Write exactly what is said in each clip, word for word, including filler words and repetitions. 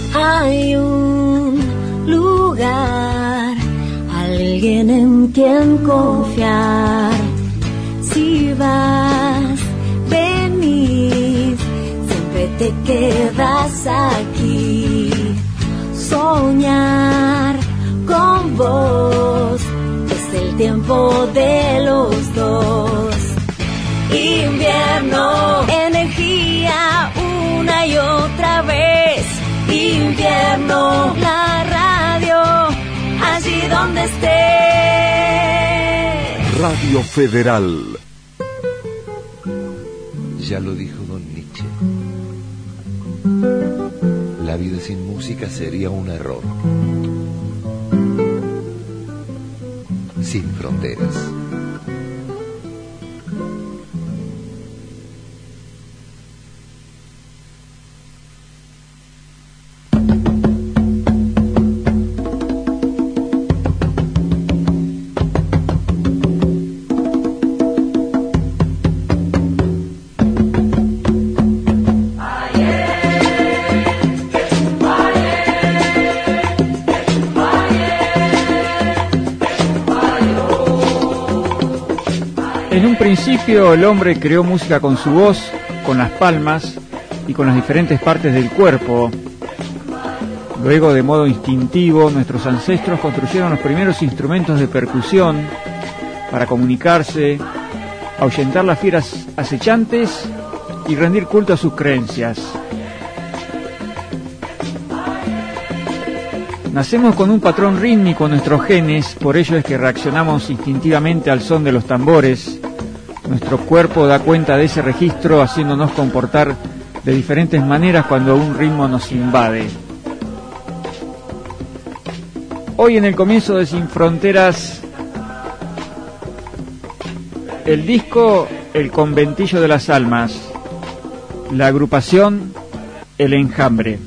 Hay un lugar, alguien en quien confiar. Si vas, venís, siempre te quedas aquí. Soñar con vos es el tiempo de los dos. Invierno, energía una y otra vez. Invierno, la radio, allí donde estés. Radio Federal. Ya lo dijo don Nietzsche. La vida sin música sería un error. Sin fronteras. En un principio el hombre creó música con su voz, con las palmas y con las diferentes partes del cuerpo. Luego, de modo instintivo, nuestros ancestros construyeron los primeros instrumentos de percusión para comunicarse, ahuyentar las fieras acechantes y rendir culto a sus creencias. Nacemos con un patrón rítmico en nuestros genes, por ello es que reaccionamos instintivamente al son de los tambores. Nuestro cuerpo da cuenta de ese registro, haciéndonos comportar de diferentes maneras cuando un ritmo nos invade. Hoy, en el comienzo de Sin Fronteras, el disco El Conventillo de las Almas, la agrupación El Enjambre.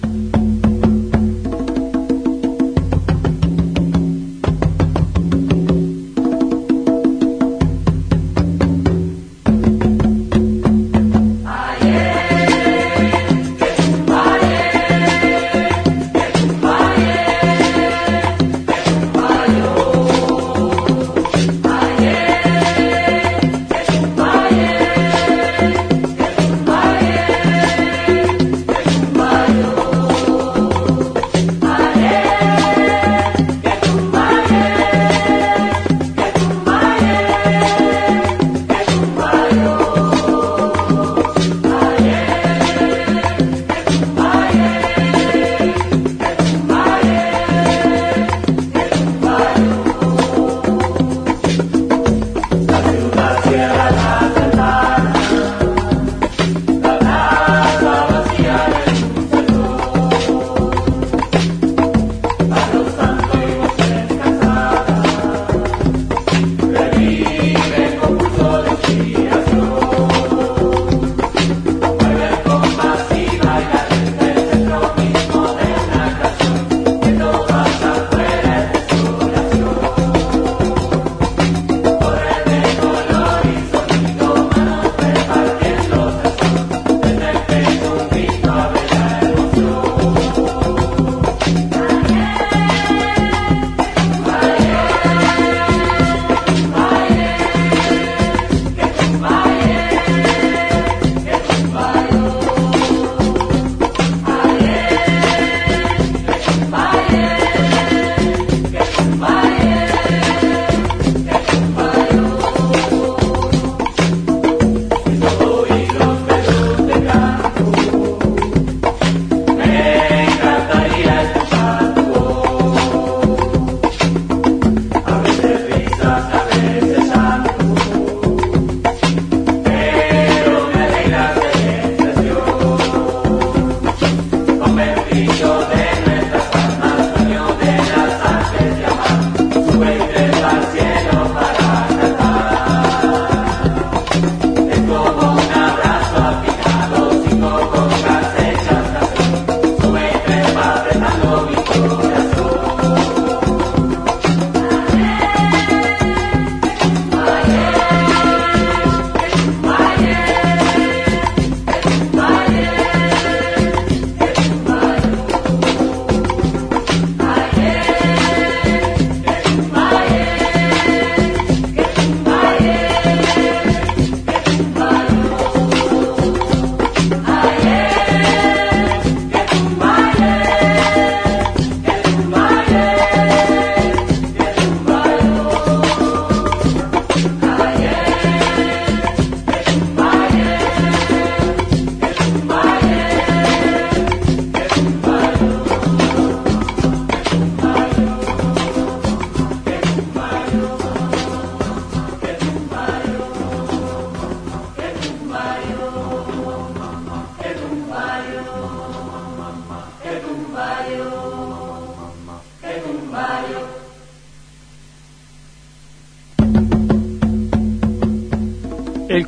Bye.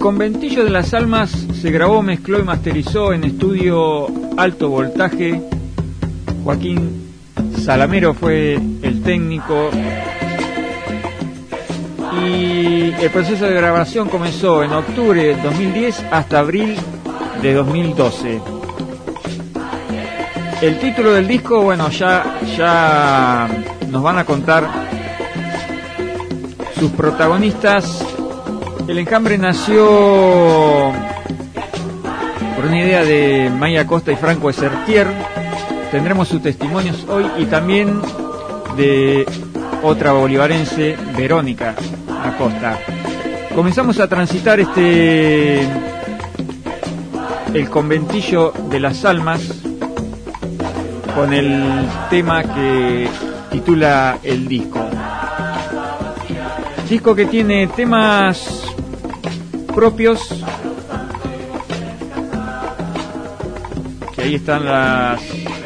Conventillo de las Almas se grabó, mezcló y masterizó en estudio Alto Voltaje. Joaquín Salamero fue el técnico y el proceso de grabación comenzó en octubre de dos mil diez hasta abril de dos mil doce. El título del disco, bueno, ya, ya nos van a contar sus protagonistas. El Enjambre nació por una idea de Maya Acosta y Franco Exertier. Tendremos sus testimonios hoy y también de otra bolivarense, Verónica Acosta. Comenzamos a transitar este el Conventillo de las Almas con el tema que titula el disco. Disco que tiene temas propios, que ahí están las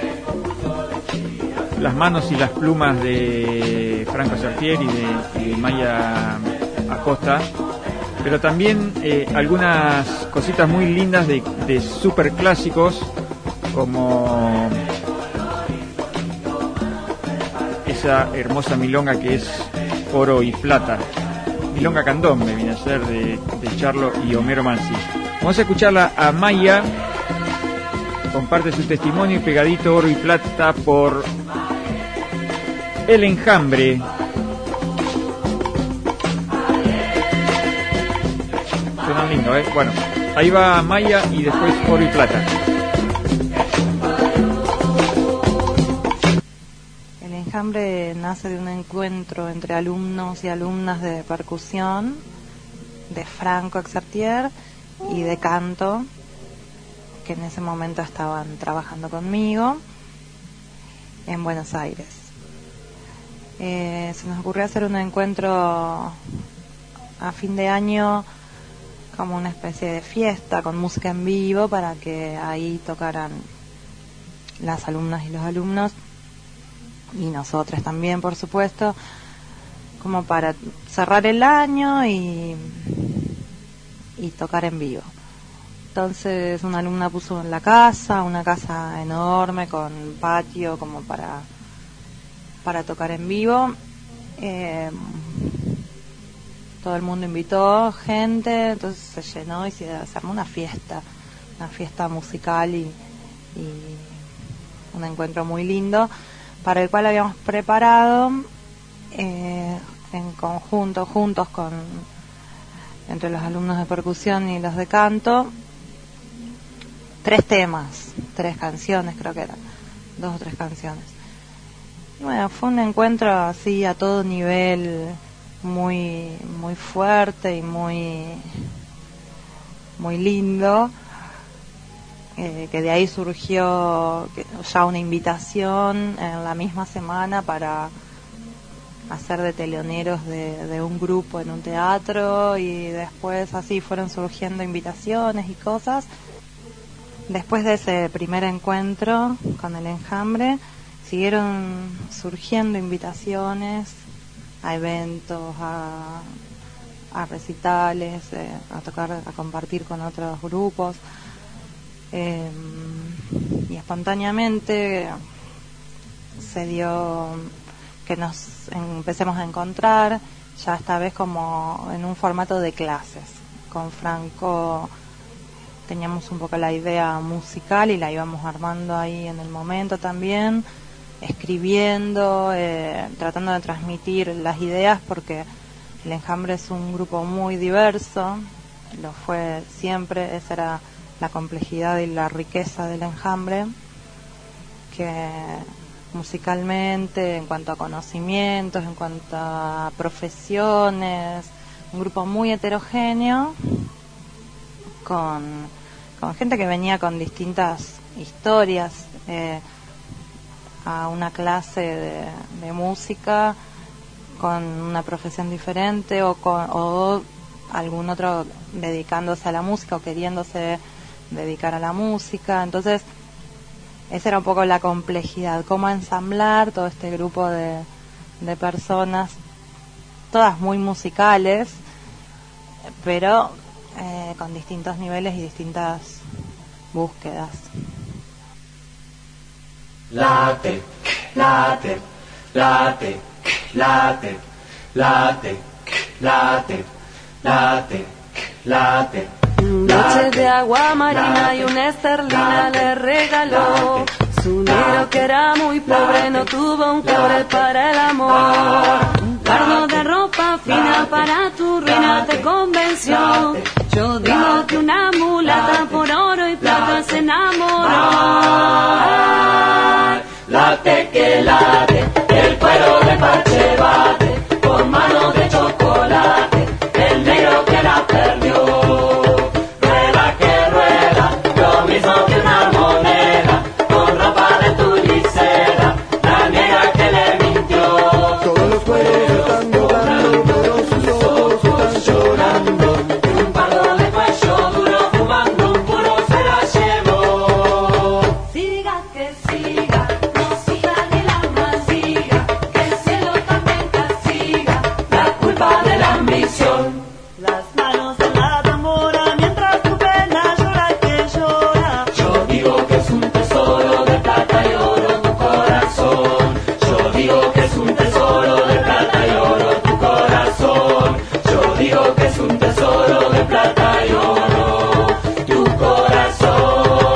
las manos y las plumas de Franco Exertier y de, y de Maya Acosta, pero también eh, algunas cositas muy lindas de, de super clásicos, como esa hermosa milonga que es Oro y Plata, milonga candombe viene a ser de, de Charlo y Homero Mansi. Vamos a escucharla a Maya, comparte su testimonio y pegadito Oro y Plata por El Enjambre. Suena lindo, ¿eh? Bueno, ahí va Maya y después Oro y Plata. El Enjambre nace de un encuentro entre alumnos y alumnas de percusión, de Franco Exertier y de canto, que en ese momento estaban trabajando conmigo en Buenos Aires. Eh, se nos ocurrió hacer un encuentro a fin de año, como una especie de fiesta con música en vivo, para que ahí tocaran las alumnas y los alumnos, y nosotros también, por supuesto, como para cerrar el año y, y tocar en vivo. Entonces una alumna puso en la casa, una casa enorme con patio como para, para tocar en vivo. Eh, todo el mundo invitó gente, entonces se llenó y se, se armó una fiesta, una fiesta musical y, y un encuentro muy lindo, para el cual habíamos preparado eh, en conjunto, juntos con entre los alumnos de percusión y los de canto, tres temas, tres canciones, creo que eran dos o tres canciones. Bueno, fue un encuentro así a todo nivel, muy muy fuerte y muy muy lindo. Eh, que de ahí surgió ya una invitación en la misma semana para hacer de teloneros de, de un grupo en un teatro, y después así fueron surgiendo invitaciones y cosas. Después de ese primer encuentro con el Enjambre, siguieron surgiendo invitaciones a eventos, a, a recitales, eh, a tocar, a compartir con otros grupos. Eh, y espontáneamente se dio que nos empecemos a encontrar, ya esta vez como en un formato de clases. Con Franco teníamos un poco la idea musical y la íbamos armando ahí en el momento también, escribiendo, eh, tratando de transmitir las ideas, porque el Enjambre es un grupo muy diverso, lo fue siempre, esa era la complejidad y la riqueza del Enjambre, que musicalmente, en cuanto a conocimientos, en cuanto a profesiones, un grupo muy heterogéneo, con, con gente que venía con distintas historias, eh, a una clase de, de música con una profesión diferente, o, con, o algún otro dedicándose a la música o queriéndose dedicar a la música. Entonces esa era un poco la complejidad, cómo ensamblar todo este grupo de, de personas, todas muy musicales, pero eh, con distintos niveles y distintas búsquedas. Late, late, late, late, late, late, late, late. Noche de agua marina y una esterlina le regaló. Su negro que era muy pobre no tuvo un cobre para el amor. Un cargo de ropa fina para tu ruina te convenció. Yo digo que una mulata por oro y plata se enamoró. Late que late, el cuero de parche bate, con mano de chocolate, el negro que la perdió. Rueda que rueda, lo mismo que una moneda, con ropa de tulicera, la negra que le mintió. Todos los cueros están llorando, pero sus ojos están llorando. Un pardo de cuello duro, fumando un puro se la llevó. Siga que siga, no siga ni la masiga, que el cielo también castiga La culpa de la ambición. las manos en la tambora mientras tu pena llora que llora. Yo digo que es un tesoro de plata y oro tu corazón. Yo digo que es un tesoro de plata y oro tu corazón. Yo digo que es un tesoro de plata y oro tu corazón.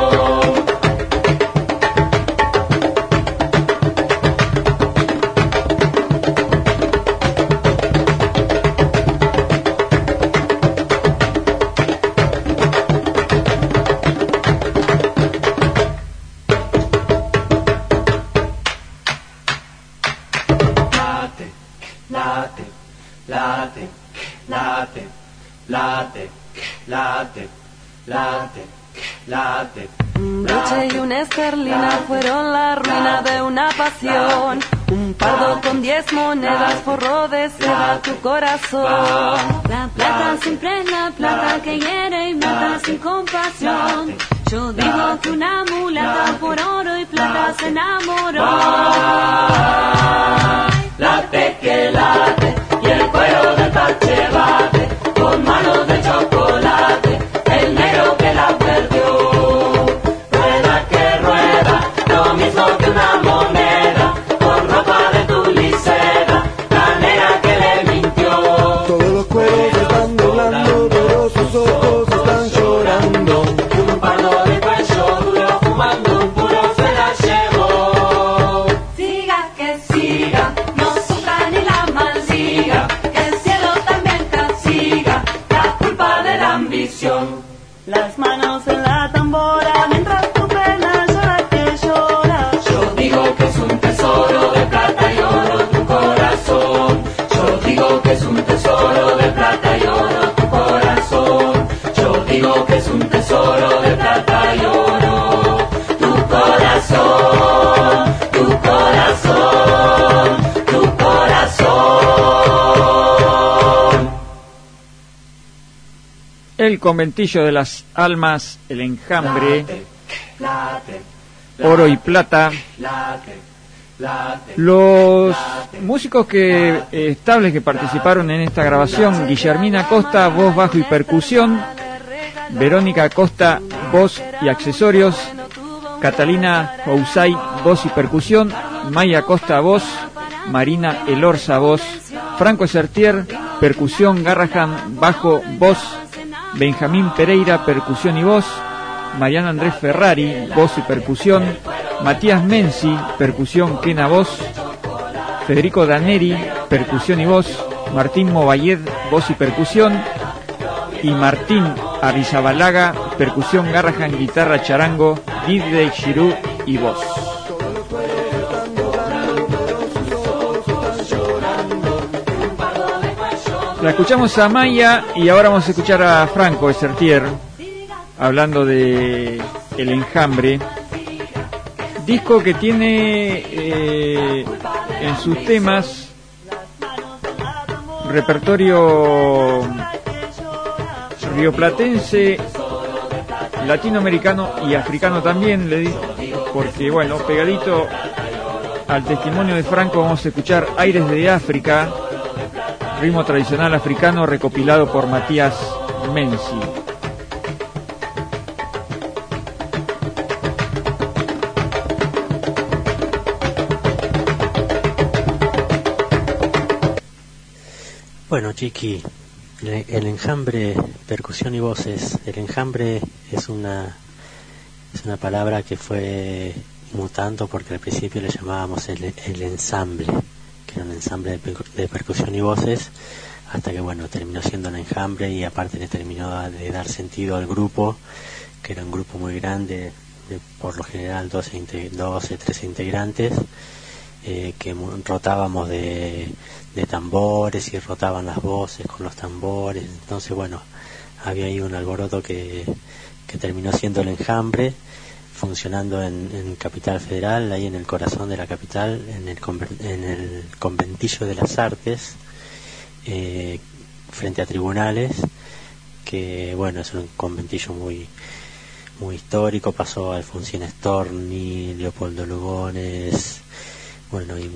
Late, late, late, late, late, late, late, late. Noche y una esterlina fueron la ruina de una pasión. Un pardo con diez monedas forró de seda tu corazón. La plata siempre es la plata que hiere y mata sin compasión. Yo digo que una mulata por oro y plata se enamoró. Late que late, y el cuero del parche bate, con manos de chocolate, el negro que la perdió. Rueda que rueda, lo mismo que una moneda, con ropa de tulicera, la negra que le mintió. Todos los cueros están doblando, pero sus ojos están llorando. Un pardo de cuello duro, fumando un puro se la llevó. Siga que siga, no sufra ni la maldiga, que el cielo también castiga La culpa de la ambición. las manos en la tambora mientras tu pena llora que llora. Yo digo que es un tesoro de plata y oro tu corazón. Yo digo que es un tesoro de plata y oro tu corazón. Yo digo que es un tesoro de plata y oro tu corazón, tu corazón, tu corazón. El conventillo de las almas, el enjambre, Late, late, oro y plata. late, late. Los músicos que eh, estables que participaron en esta grabación: Guillermina Costa, voz, bajo y percusión; Verónica Costa, voz y accesorios; Catalina Housay, voz y percusión; Maya Costa, voz; Marina Elorza, voz; Franco Sertier, percusión; Garrahan, bajo, voz; Benjamín Pereira, percusión y voz; Mariana Andrés Ferrari, voz y percusión; Matías Menzi, percusión, quena, voz; Federico Daneri, percusión y voz; Martín Movalled, voz y percusión; y Martín Arrizabalaga, percusión, Garrahan, guitarra, charango, D J Shirú y voz. La escuchamos a Maya y ahora vamos a escuchar a Franco Sertier hablando de El Enjambre, disco que tiene eh, en sus temas repertorio rioplatense, latinoamericano y africano también, le di, porque bueno, pegadito al testimonio de Franco vamos a escuchar Aires de África, ritmo tradicional africano recopilado por Matías Menzi. Bueno, Chiqui, el, el enjambre, percusión y voces, el enjambre es una es una palabra que fue mutando porque al principio le llamábamos el, el ensamble, que era un ensamble de, de percusión y voces, hasta que bueno, terminó siendo un enjambre y aparte le terminó de dar sentido al grupo, que era un grupo muy grande, de, por lo general doce, doce trece integrantes, eh, que rotábamos de, de tambores y rotaban las voces con los tambores. Entonces bueno, había ahí un alboroto que, que terminó siendo el enjambre, funcionando en, en Capital Federal, ahí en el corazón de la capital, en el, en el Conventillo de las Artes, eh, frente a tribunales, que bueno, es un conventillo muy muy histórico. Pasó Alfonsín Storni, Leopoldo Lugones, bueno, y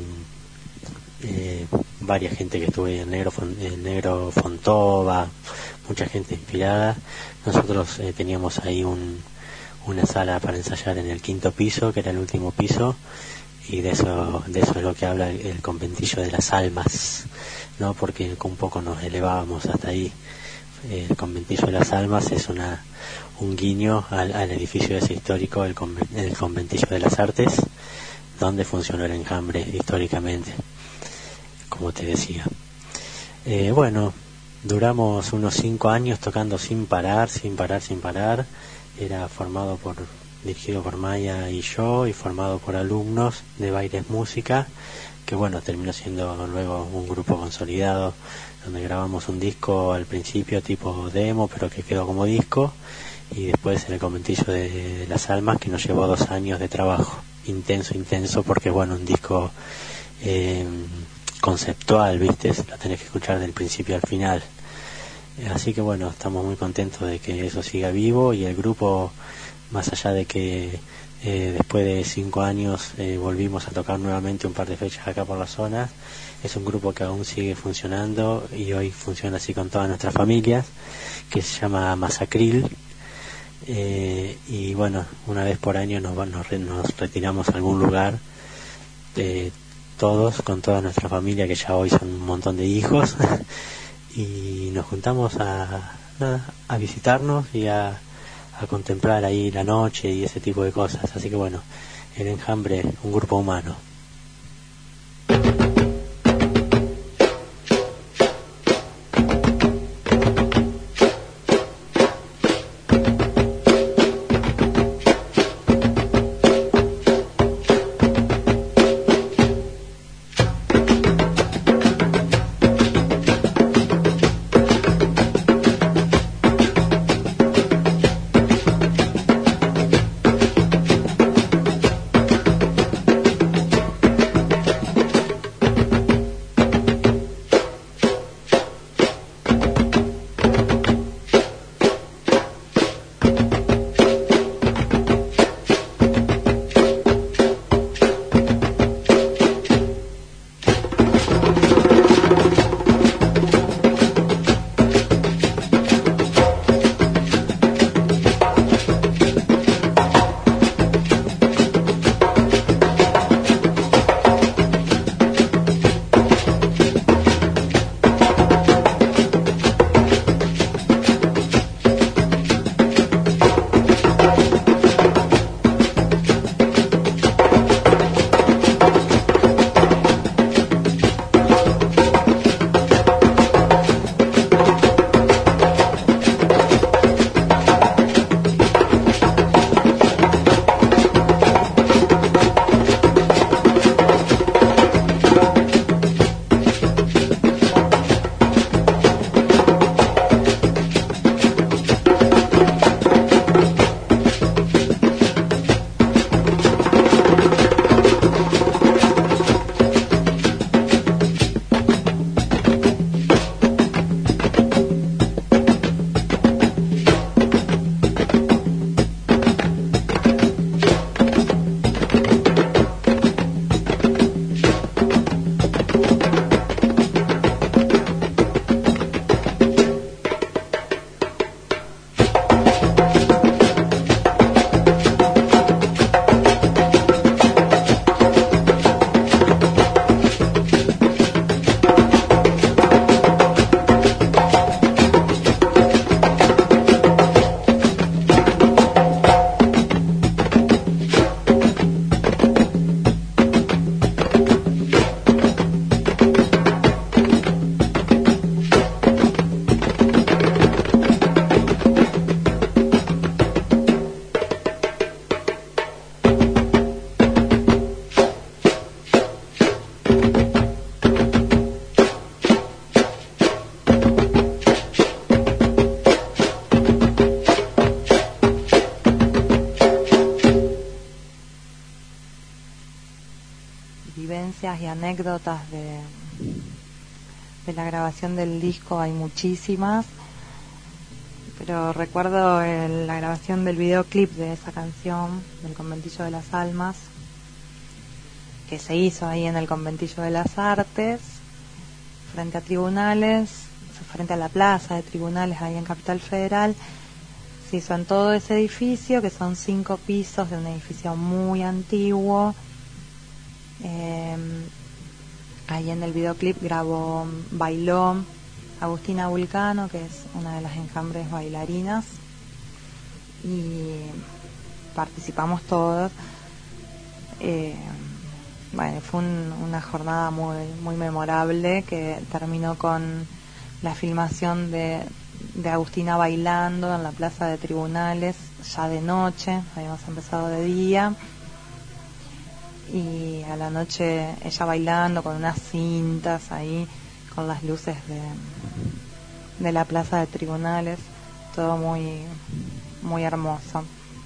eh, varias gente que estuvo ahí, en Negro, en Negro Fontova, mucha gente inspirada. Nosotros eh, teníamos ahí un, una sala para ensayar en el quinto piso, que era el último piso, y de eso de eso es lo que habla el, el conventillo de las almas, ¿no? Porque un poco nos elevábamos hasta ahí. El conventillo de las almas es una un guiño al, al edificio ese histórico, el, conven, el conventillo de las artes, donde funcionó el enjambre históricamente, como te decía. Eh, bueno, duramos unos cinco años tocando sin parar, sin parar, sin parar. Era formado por, dirigido por Maya y yo, y formado por alumnos de Bailes Música, que bueno, terminó siendo luego un grupo consolidado, donde grabamos un disco al principio tipo demo, pero que quedó como disco, y después en el Conventillo de, de las Almas, que nos llevó dos años de trabajo, intenso, intenso, porque bueno, un disco eh, conceptual, viste, lo tenés que escuchar del principio al final. Así que bueno, estamos muy contentos de que eso siga vivo, y el grupo, más allá de que eh, después de cinco años eh, volvimos a tocar nuevamente un par de fechas acá por la zona, es un grupo que aún sigue funcionando y hoy funciona así con todas nuestras familias, que se llama Masacril, eh, y bueno, una vez por año nos, nos, nos retiramos a algún lugar, eh, todos, con toda nuestra familia, que ya hoy son un montón de hijos, y nos juntamos a, nada, a visitarnos y a, a contemplar ahí la noche y ese tipo de cosas. Así que bueno, el enjambre, un grupo humano. vivencias y anécdotas de, de la grabación del disco hay muchísimas, pero recuerdo el, la grabación del videoclip de esa canción, del Conventillo de las Almas, que se hizo ahí en el Conventillo de las Artes, frente a tribunales, frente a la plaza de tribunales ahí en Capital Federal. Se hizo en todo ese edificio, que son cinco pisos de un edificio muy antiguo. Eh, ahí en el videoclip grabó, bailó Agustina Vulcano, que es una de las Enjambres bailarinas, y participamos todos. Eh, bueno, fue un, una jornada muy, muy memorable, que terminó con la filmación de, de Agustina bailando en la plaza de tribunales, ya de noche, habíamos empezado de día, y a la noche ella bailando con unas cintas ahí, con las luces de, de la plaza de tribunales, todo muy, muy hermoso.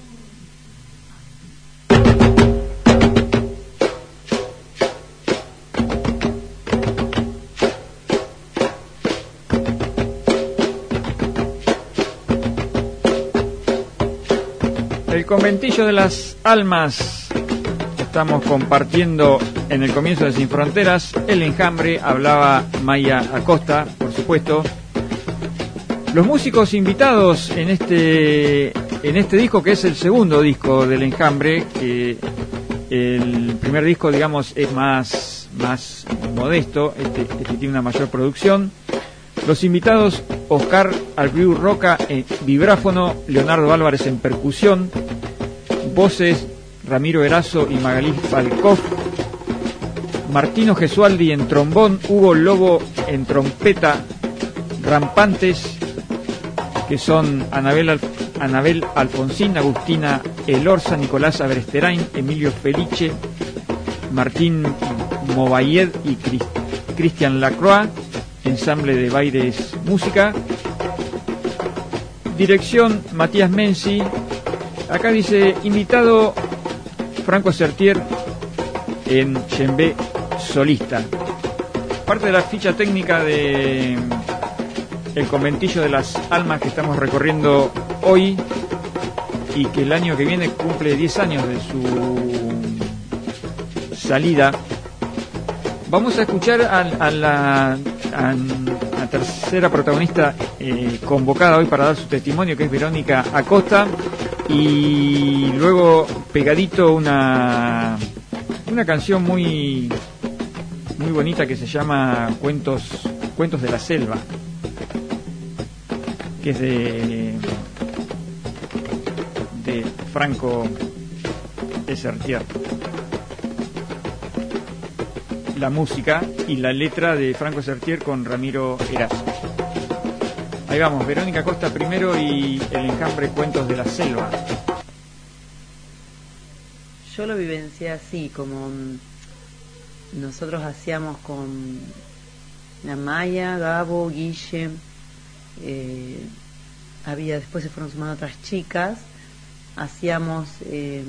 El Conventillo de las Almas, estamos compartiendo en el comienzo de Sin Fronteras. El Enjambre, hablaba Maya Acosta, por supuesto. Los músicos invitados en este en este disco, que es el segundo disco del Enjambre, que el primer disco, digamos, es más, más modesto, este, este tiene una mayor producción. Los invitados: Oscar Albriu Roca en vibráfono, Leonardo Álvarez en percusión, voces Ramiro Erazo y Magalí Falkov, Martino Gesualdi en trombón, Hugo Lobo en trompeta, rampantes, que son Anabel, Al- Anabel Alfonsín, Agustina Elorza, Nicolás Aberesterain, Emilio Felice, Martín Mobayed y Cris- Cristian Lacroix, ensamble de Baires Música. Dirección Matías Menzi. Acá dice invitado Franco Sertier en djembe solista. Parte de la ficha técnica de El Conventillo de las Almas que estamos recorriendo hoy, y que el año que viene cumple diez años de su salida. Vamos a escuchar a, a la a la tercera protagonista eh, convocada hoy para dar su testimonio, que es Verónica Acosta, y luego pegadito una una canción muy muy bonita que se llama Cuentos Cuentos de la Selva, que es de de Franco Sertier. La música y la letra de Franco Sertier con Ramiro Erazo. Ahí vamos, Verónica Acosta primero y El Enjambre, Cuentos de la Selva. Yo lo vivencié así, como nosotros hacíamos con la Maya, Gabo, Guille, eh, había, después se fueron sumando otras chicas, hacíamos eh,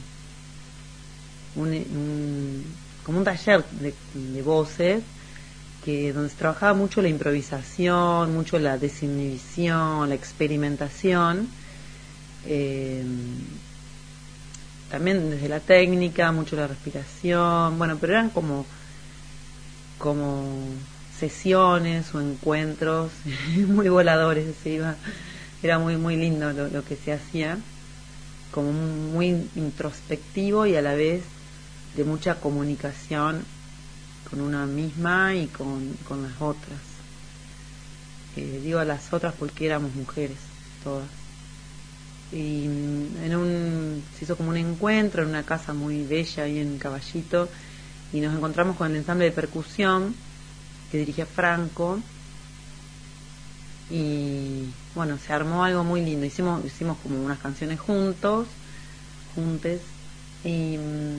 un, un, como un taller de, de voces, que donde se trabajaba mucho la improvisación, mucho la desinhibición, la experimentación, eh, también desde la técnica, mucho la respiración, bueno, pero eran como como sesiones o encuentros muy voladores, se iba, era muy muy lindo lo, lo que se hacía, como muy introspectivo y a la vez de mucha comunicación con una misma y con, con las otras. Eh, digo a las otras porque éramos mujeres todas. Y en un, se hizo como un encuentro en una casa muy bella ahí en Caballito, y nos encontramos con el ensamble de percusión que dirigía Franco, y bueno, se armó algo muy lindo. Hicimos, hicimos como unas canciones juntos, juntes, y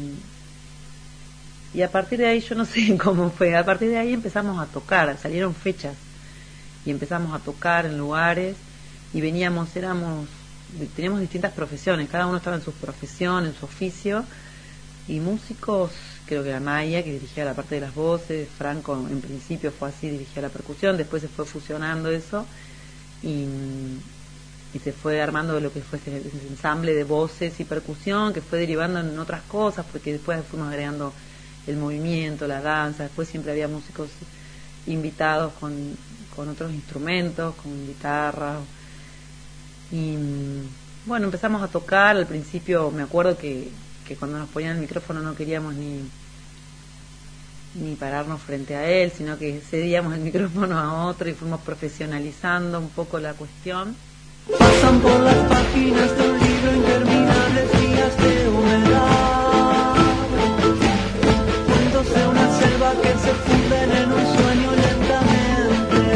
y a partir de ahí, yo no sé cómo fue, a partir de ahí empezamos a tocar, salieron fechas y empezamos a tocar en lugares, y veníamos, éramos, teníamos distintas profesiones, cada uno estaba en su profesión, en su oficio, y músicos, creo que era Maya, que dirigía la parte de las voces, Franco en principio fue así, dirigía la percusión, después se fue fusionando eso y, y se fue armando lo que fue ese, ese ensamble de voces y percusión, que fue derivando en otras cosas, porque después fuimos agregando el movimiento, la danza, después siempre había músicos invitados con, con otros instrumentos, con guitarra, y bueno, empezamos a tocar. Al principio me acuerdo que, que cuando nos ponían el micrófono no queríamos ni ni pararnos frente a él, sino que cedíamos el micrófono a otro y fuimos profesionalizando un poco la cuestión. Pasan por las páginas de un libro interminables días de humedad, cuentos de una selva que se funden en un sueño lentamente,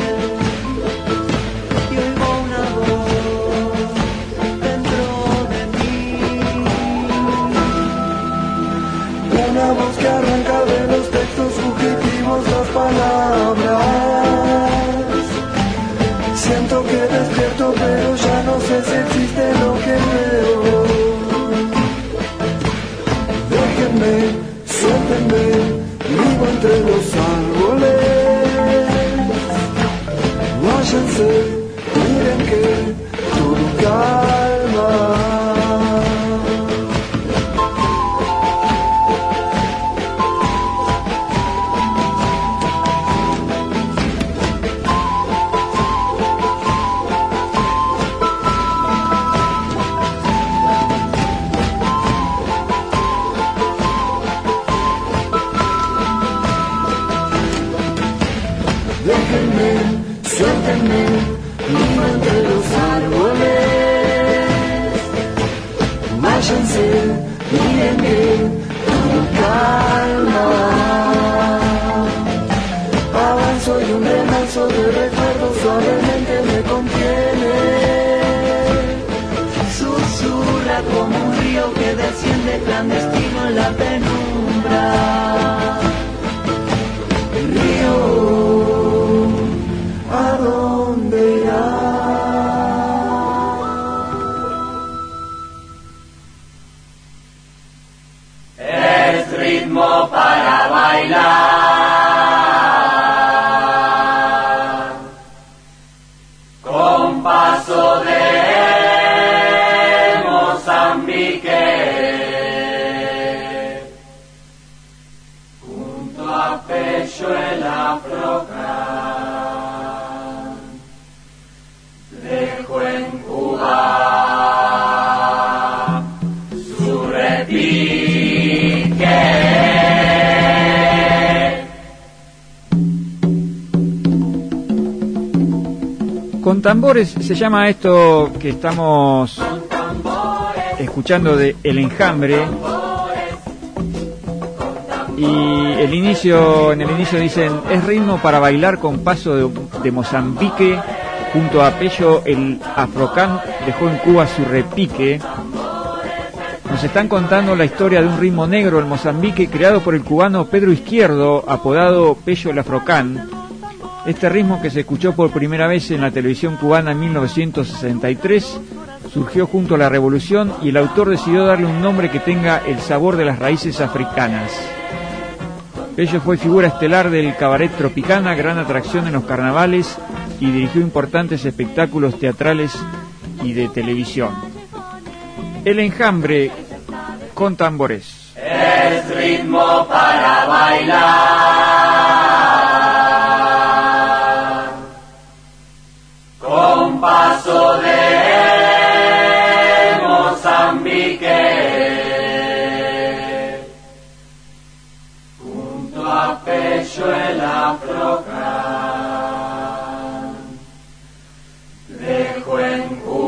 y oigo una voz dentro de mí, una voz que arranca de los textos fugitivos las palabras. Siento que despierto, pero ya no sé si existe lo que veo. Déjenme, suéltenme, vivo entre los árboles. Váyanse, miren que todo calma. Suéltenme, vivo entre los árboles. Váyanse, miren que todo calma. Avanzo y un remanso de recuerdos suavemente me contiene. Susurra como un río que desciende clandestino en la penumbra. El río, ¿a dónde irá? Es ritmo para bailar, con paso de Mozambique, junto a Pecho el Afrocan. Dejo en Cuba su repique. Con tambores se llama esto que estamos escuchando de El Enjambre. Y el inicio, en el inicio dicen, es ritmo para bailar con paso de, de Mozambique. Junto a Pello el Afrocan dejó en Cuba su repique. Nos están contando la historia de un ritmo negro en Mozambique creado por el cubano Pedro Izquierdo, apodado Pello el Afrocan. Este ritmo, que se escuchó por primera vez en la televisión cubana en mil novecientos sesenta y tres, surgió junto a la revolución y el autor decidió darle un nombre que tenga el sabor de las raíces africanas. Pello fue figura estelar del cabaret Tropicana, gran atracción en los carnavales, y dirigió importantes espectáculos teatrales y de televisión. El Enjambre con tambores. Es ritmo para bailar, con paso de Mozambique, junto a Pecho el Afrocan. Dejo en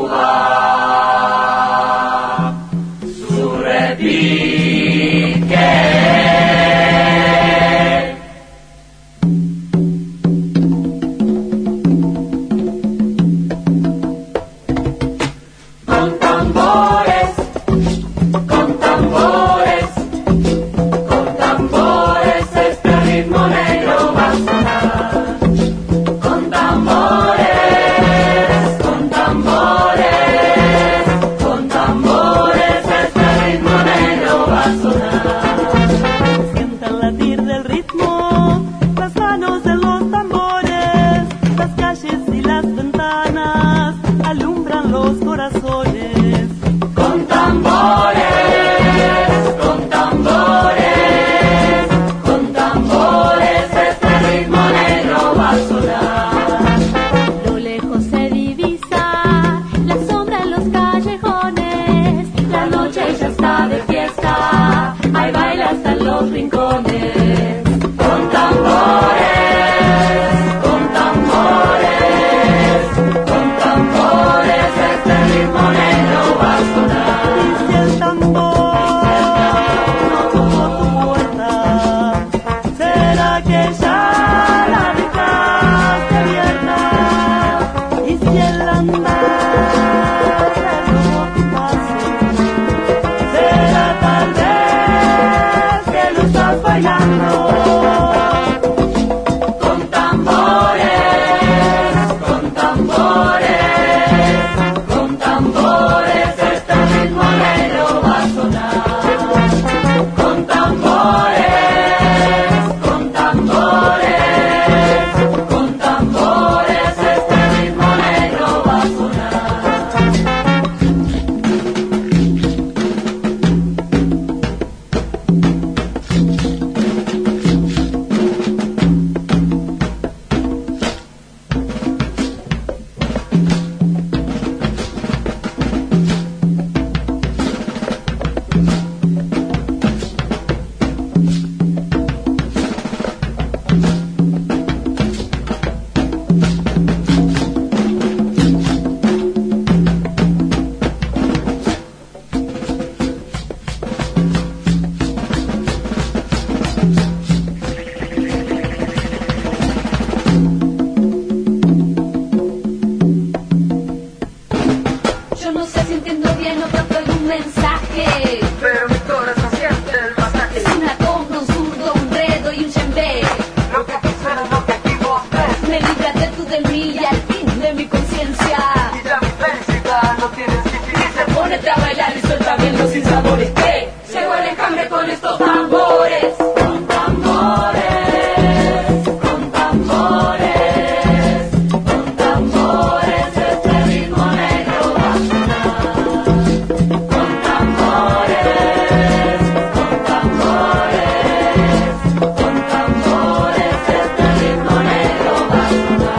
Cuba su repique. Con tambores, que con estos tambores, con tambores, con tambores, con tambores, este ritmo negro va a sonar. Con tambores, con tambores, con tambores, este ritmo negro va a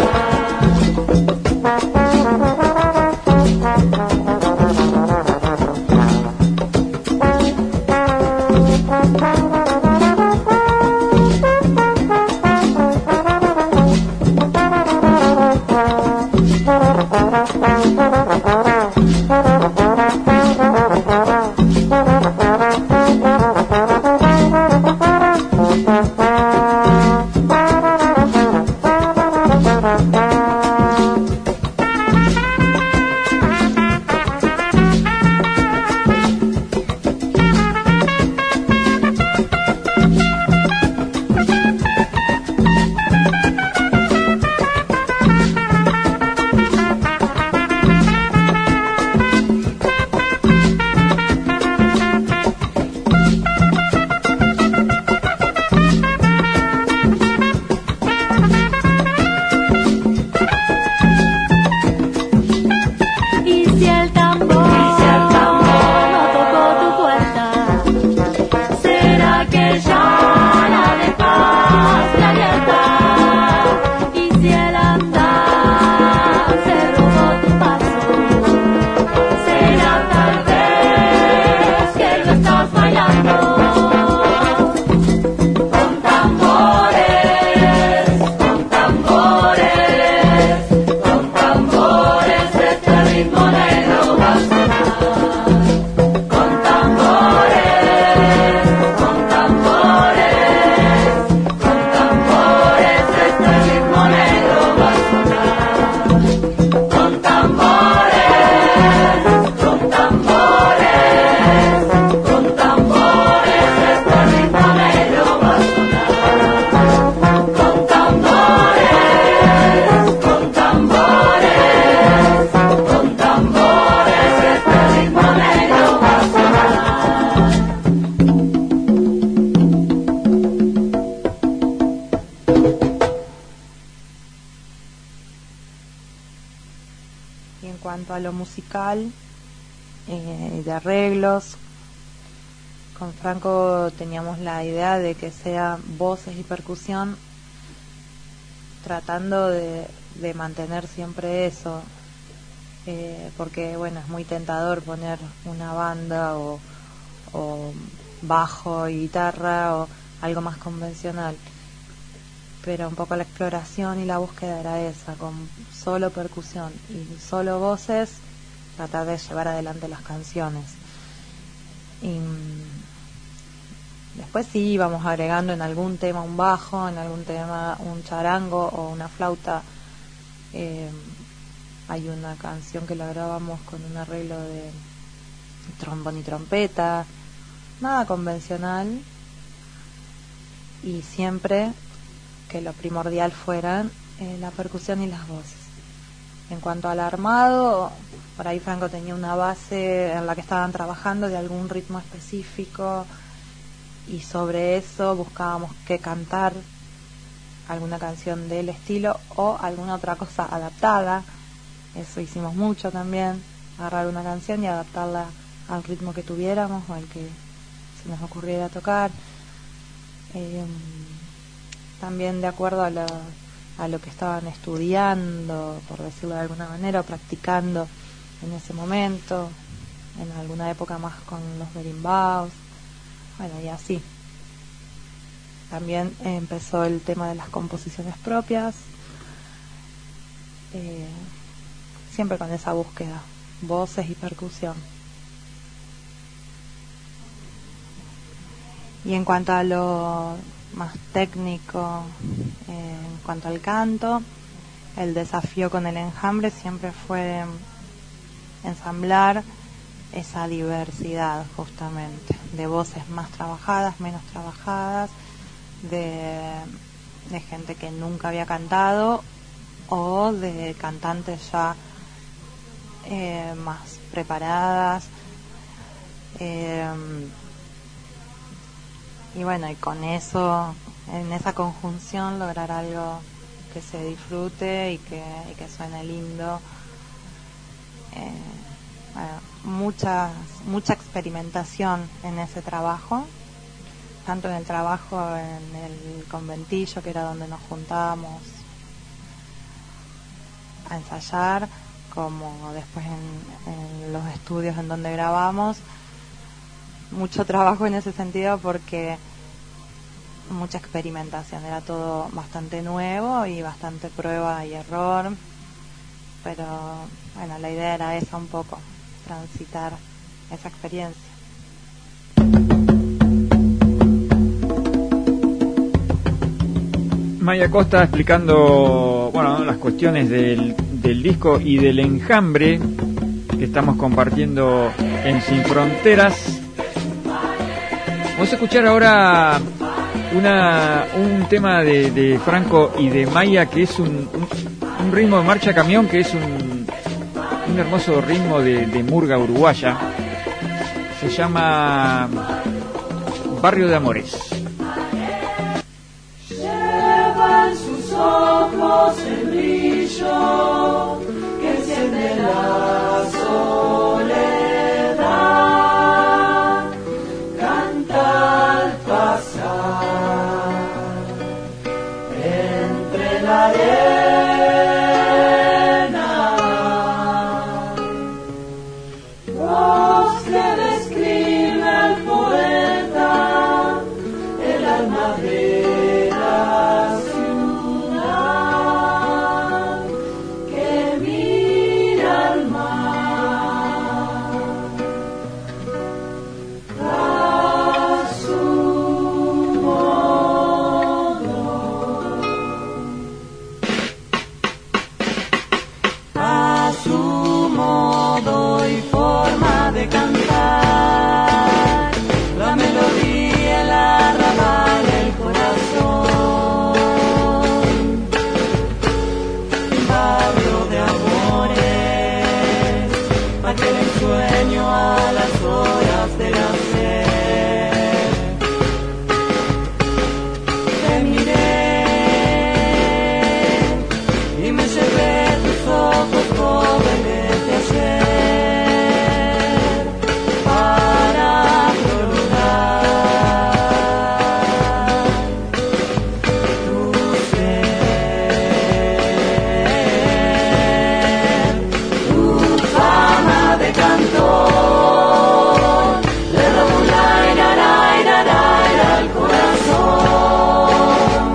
cuanto a lo musical, eh, de arreglos, con Franco teníamos la idea de que sea voces y percusión, tratando de, de mantener siempre eso, eh, porque bueno, es muy tentador poner una banda o, o bajo y guitarra o algo más convencional, pero un poco la exploración y la búsqueda era esa, con solo percusión y solo voces, tratar de llevar adelante las canciones. Y después sí íbamos agregando en algún tema un bajo, en algún tema un charango o una flauta. Eh, hay una canción que la grabamos con un arreglo de trombón y trompeta, nada convencional, y siempre que lo primordial fueran eh, la percusión y las voces. En cuanto al armado, por ahí Franco tenía una base en la que estaban trabajando de algún ritmo específico, y sobre eso buscábamos qué cantar, alguna canción del estilo o alguna otra cosa adaptada. Eso hicimos mucho también, agarrar una canción y adaptarla al ritmo que tuviéramos o al que se nos ocurriera tocar. Eh, también de acuerdo a lo, a lo que estaban estudiando, por decirlo de alguna manera, o practicando en ese momento, en alguna época más con los berimbaos, bueno, y así. También eh, empezó el tema de las composiciones propias, eh, siempre con esa búsqueda, voces y percusión. Y en cuanto a lo más técnico, eh, en cuanto al canto, el desafío con el enjambre siempre fue ensamblar esa diversidad, justamente, de voces más trabajadas, menos trabajadas, de, de gente que nunca había cantado o de cantantes ya eh, más preparadas, eh, y bueno, y con eso, en esa conjunción, lograr algo que se disfrute y que, y que suene lindo. Eh, bueno, mucha, mucha experimentación en ese trabajo, tanto en el trabajo en el conventillo, que era donde nos juntábamos a ensayar, como después en, en los estudios en donde grabamos. Mucho trabajo en ese sentido porque mucha experimentación, era todo bastante nuevo y bastante prueba y error, pero bueno, la idea era esa un poco, transitar esa experiencia. Maya Costa explicando, bueno, las cuestiones del, del disco y del enjambre que estamos compartiendo en Sin Fronteras. Vamos a escuchar ahora una un tema de, de Franco y de Maya, que es un, un, un ritmo de marcha camión, que es un, un hermoso ritmo de, de murga uruguaya. Se llama Barrio de Amores. Lleva en sus ojos el brillo que enciende la soledad, canta al pasar entre la arena, voz que describe al poeta el alma de la ciudad que mira al mar a su modo, a su modo y forma de cantar, la melodía, el arrabal, el corazón, barrio de amores, aquel ensueño a las horas del hacer. Te miré y me llevé tus ojos jóvenes de ayer para prolongar tu ser, tu fama de cantor le robó un aire, aire, aire al corazón.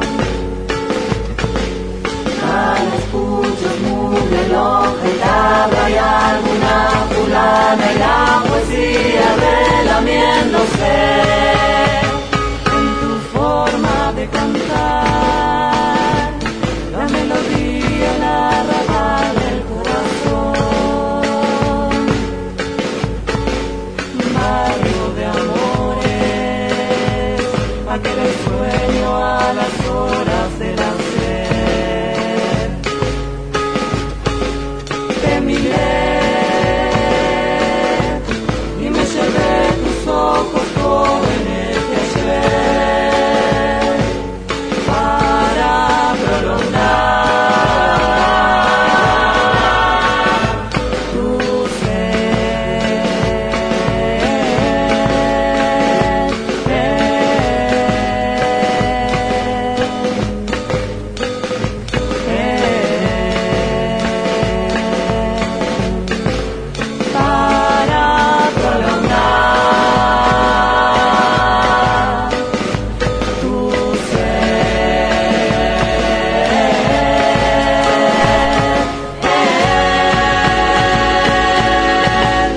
A los puchos mugre, loja y labra y alguna fulana y la poesía relamiéndose en tu forma de cantar, la melodía, la arrabal del corazón, barrio de amores, aquel sueño a las horas del hacer. Te miré y me llevé tus ojos jóvenes de ayer para prolongar tu ser, para prolongar tu ser.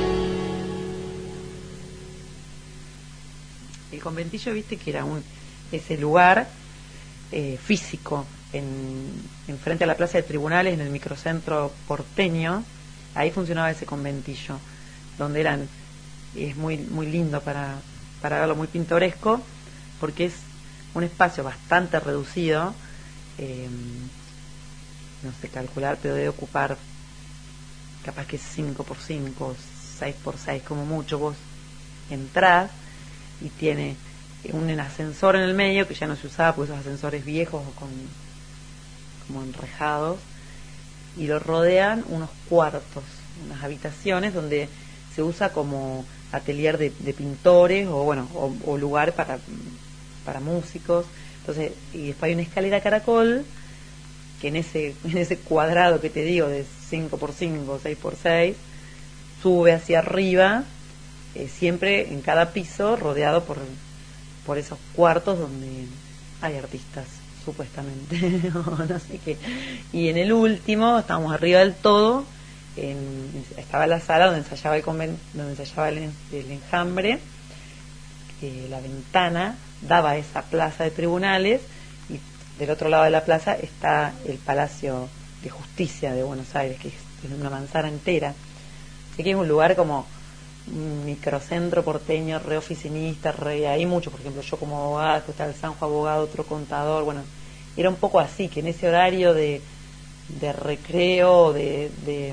El conventillo, viste que era un ese lugar eh, físico en, en frente a la plaza de tribunales, en el microcentro porteño. Ahí funcionaba ese conventillo, donde eran, es muy muy lindo para, para verlo, muy pintoresco, porque es un espacio bastante reducido, eh, no sé calcular, pero debe ocupar capaz que cinco por cinco, seis por seis como mucho. Vos entrás y tiene un ascensor en el medio que ya no se usaba porque esos ascensores viejos o con como enrejados, y lo rodean unos cuartos, unas habitaciones donde se usa como atelier de, de pintores o bueno o, o lugar para para músicos. Entonces, y después hay una escalera caracol que en ese en ese cuadrado que te digo de cinco por cinco, seis por seis, sube hacia arriba, eh, siempre en cada piso rodeado por por esos cuartos donde hay artistas supuestamente o no sé qué. Y en el último, estábamos arriba del todo, en, estaba la sala donde ensayaba el conven, donde ensayaba el, el enjambre, eh, la ventana daba a esa plaza de tribunales, y del otro lado de la plaza está el Palacio de Justicia de Buenos Aires, que es una manzana entera. Así que es un lugar como un microcentro porteño, re oficinista, re, hay mucho, por ejemplo, yo como abogada, después está el Sanjo abogado, otro contador, bueno, era un poco así, que en ese horario de, de recreo, de, de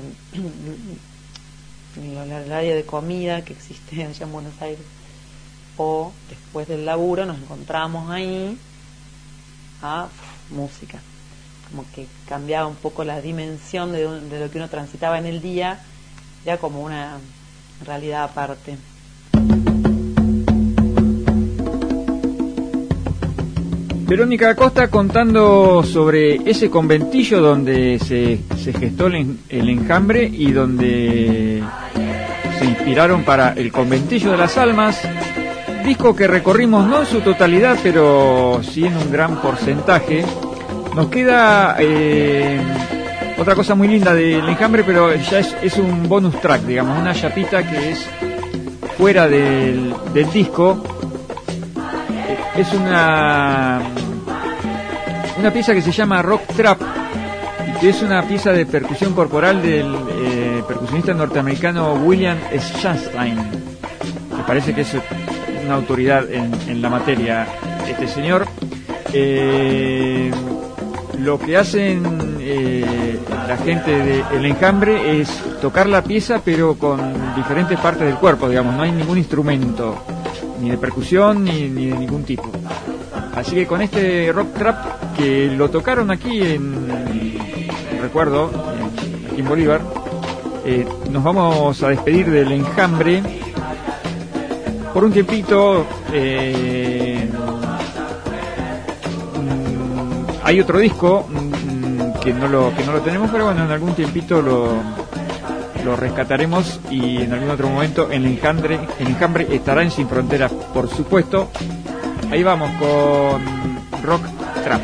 en el horario de comida que existe allá en Buenos Aires, o después del laburo nos encontramos ahí a uf, música, como que cambiaba un poco la dimensión de, de lo que uno transitaba en el día, ya como una realidad aparte. Verónica Acosta contando sobre ese conventillo donde se, se gestó el, el enjambre y donde se inspiraron para el Conventillo de las Almas, disco que recorrimos no en su totalidad, pero sí en un gran porcentaje. Nos queda eh, otra cosa muy linda del enjambre, pero ya es, es un bonus track, digamos, una chapita que es fuera del, del disco. Es una una pieza que se llama Rock Trap, y que es una pieza de percusión corporal del eh, percusionista norteamericano William Shanstein, que parece que es una autoridad en, en la materia este señor. Eh, lo que hacen eh, la gente de El Enjambre es tocar la pieza, pero con diferentes partes del cuerpo, digamos, no hay ningún instrumento ni de percusión ni, ni de ningún tipo. Así que con este rock trap que lo tocaron aquí en, recuerdo, en, aquí en Bolívar, eh, nos vamos a despedir del Enjambre por un tiempito. Eh, hay otro disco mm, que no lo que no lo tenemos, pero bueno, en algún tiempito lo lo rescataremos, y en algún otro momento el enjambre, el enjambre estará en Sin Fronteras, por supuesto. Ahí vamos con Rock Trap.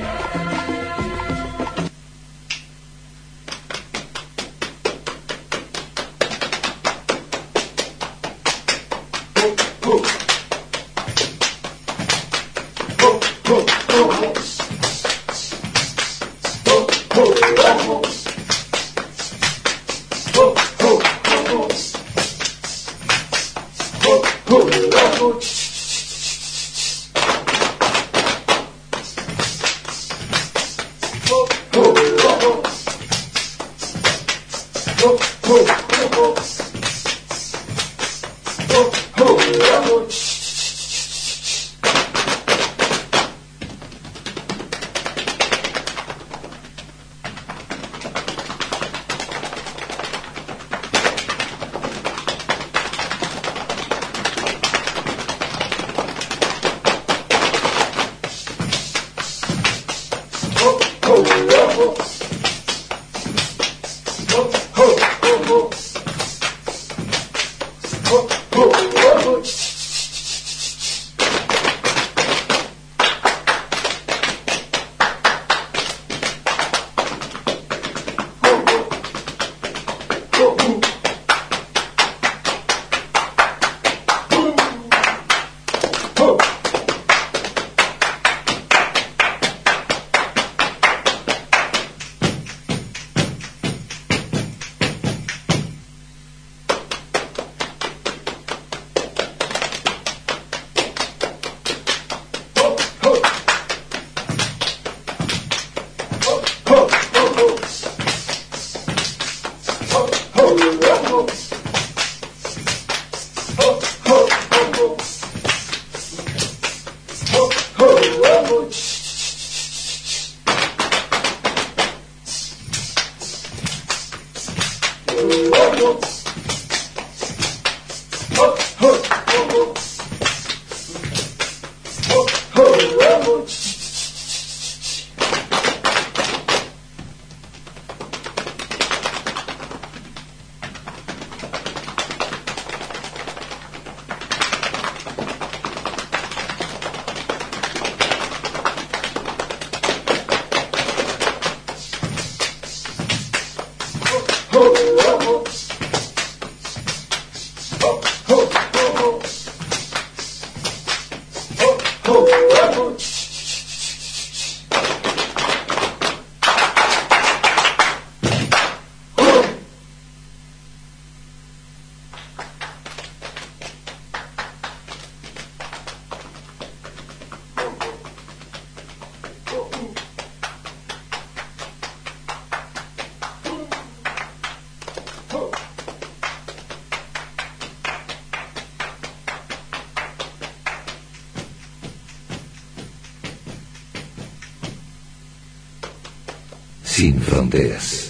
Sin fronteras.